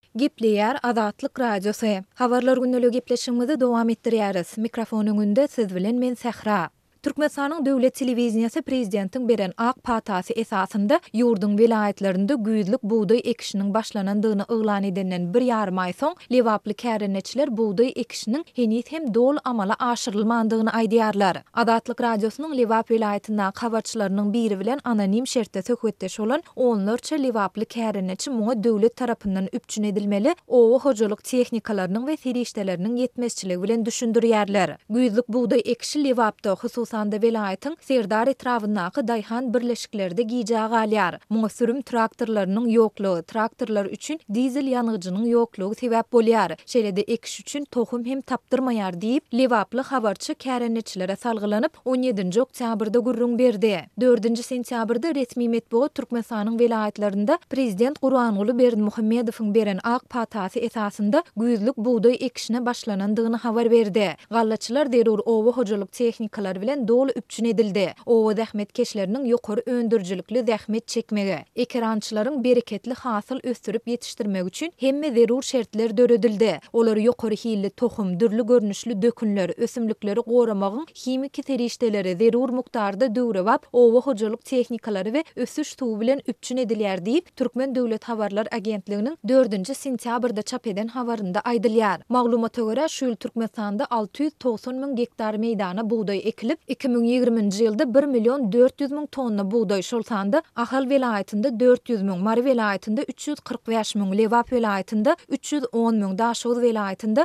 Gepleýär Azatlyk Radiosu. Habarlar günnälik gepleşigimizi dowam etdirýäris. Mikrofon öňünde siz bilen men Sähra. Türkmenistanyň döwlet telewizionasy prezidentiň beren ak patasy esasynda ýurdun vilayetlerinde güýzlük buğday ekişiniň başlanandygyny yglan edenden bir ýarym ay soň lewaply kärenetçiler buğday ekişiniň henüz hem dol amala aşyrylmandygyny aýdýarlar. Azatlyk Radiosynyň Lewap vilayetinä habarçylarynyň biri bilen anonim şertde söhbetdeş bolan onlarça lewaply kärenetçi muňa döwlet tarapyndan üpçün edilmeli owa hojalyk tehnikalarynyň we serişdeleriniň yetmezçiligi bilen düşündirýärler. Güýzlük buğday ekişi Lewapda Sanda vilayetin Serdar etrafyndaky daýhan birleşiklerde giýjä galýar. Muňa sürüm traktorlarynyň ýoklugy, traktorlar üçin dizel ýanygyjynyň ýoklugy sebäp bolýar. Şeýle-de ekiş üçin tohum hem tapdyrmaýar diýip Lewaply habarçy kärenetçilere salgylanyp 17 oktýabrda gurrun berdi. 4 sentýabrda resmi metbuat Türkmenistanyň vilayetlerinde prezident Gurbanuly Berdimuhammedowyň beren ak patasy esasynda güýzlük buğday ekişine başlanandygyny habar berdi. Gallaçylar derur owa hojalyk tehnikalar bilen dolu üpçün edildi. O zähmet keşleriniň ýokary öndürjülükli zähmet çekmegi, ekrançylaryň bereketli hasyl östürip ýetişdirmek üçin hemme zerur şertler döredildi. Olar ýokary hilli tohum, dürli görnüşli dökünler, ösümlikleri goramagyň himiki serişdeleri zerur mukdarda döwrewap, owa hojalyk tehnikaları we ösüş tuğu bilen üpçün edilýär diýip Türkmen Döwlet Habarlar Agentliginiň 4 sentýabrda çap eden habarynda aýdylýar. Maglumata görä şu ýyl Türkmenistanda 690 000 hektar meýdana buğday ekilip 2020-nji ýylda 1.400 000 tonna buğday şolsanda Ahal vilayetinde 400 000, Mary vilayetinde 345 000, Lewap vilayetinde 310 000, Daşoz vilayetinde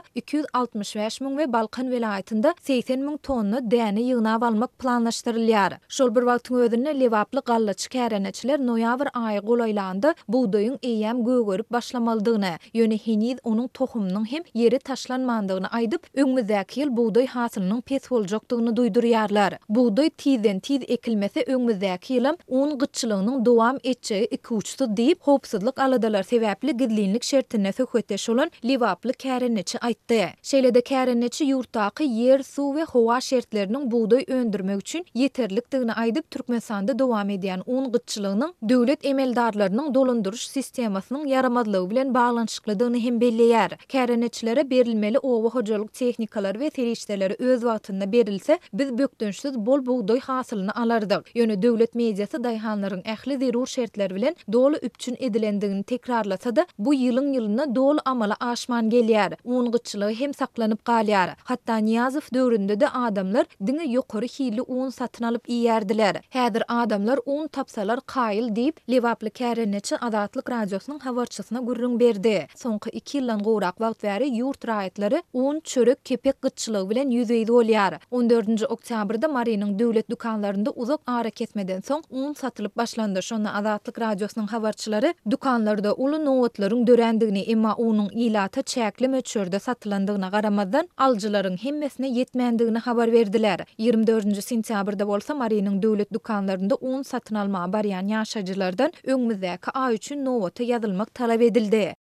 265 000 we Balkan vilayetinde 80 000 tonna däne ýygnap almak planlaşdyrylýar. Şol bir wagtyň özünde Lewaply gallaçy kärenetçiler noýabr aýy golaýlandy buğdaýyň eýem gögörüp başlamalydygyny, ýöne heniz onuň tohumynyň hem ýeri taşlanmandygyny aýdyp, öňümüzdäki ýyl buğday hasylynyň pes boljakdygyny duýdurýarlar. Buğday tizden tiz ekilmese öňümüzdäki ýylym un gyçylygynyň dowam etjegi 2-3 diýip howpsuzlyk aladalar sebäpli gizlinlik şertine söhbetdeş bolan Lewaply kärenetçi aýtdy. Şeýle-de kärenetçi ýurtdaky ýer, suw we howa şertleriniň buğday öndürmek üçin ýeterlikdigini aýdyp Türkmenistanda dowam edýän un gyçylygynyň döwlet emeldarlarynyň dolandyryş sistemasynyň yaramazlygy bilen baglanyşyklydygyny hem belleýär. Kärenetçilere berilmeli owa hojalyk tehnikalar we serişdeleri öz wagtynda berilse biz bökdünçsiz bol buğday hasylyny alardyk. Ýöne döwlet mediýasy daýhanlaryň ähli zerur şertler bilen dolu üpçün edilendigini tekrarlasa-da bu ýylyň ýylyna dolu amala aşman gelýär. Un gyçylygy hem saklanyp galýar. Hatda Niýazow döwründe de adamlar diňe ýokary hilli un satyn alyp iýerdiler. Häzir adamlar un tapsalar kaýyl diýip Lewaply kärenetçi Azatlyk Radiosynyň habarçysyna gurrun berdi. Soňky 2 ýyldan gowrak wagt bäri ýurt raýatlary un, çörek, kepek gyçylygy bilen ýüzeyde bolýar. 14 oktýabrda Marynyň döwlet dukanlarynda uzak ara kesmeden soň un satylyp başlandy. Şonu Azatlyk Radiosynyň habarçylary dukanlarda uly nowatlaryň dörendigini emma unyň ilata çäkli möçürde satylandygyna garamazdan aljylaryň hemmesine ýetmendigini habar berdiler. 24 sentýabrda bolsa Marynyň döwlet dukanlarynda un satyn almagy barýan ýaşajylardan öňümüzdäki ay üçin nowata ýazylmak talap edildi.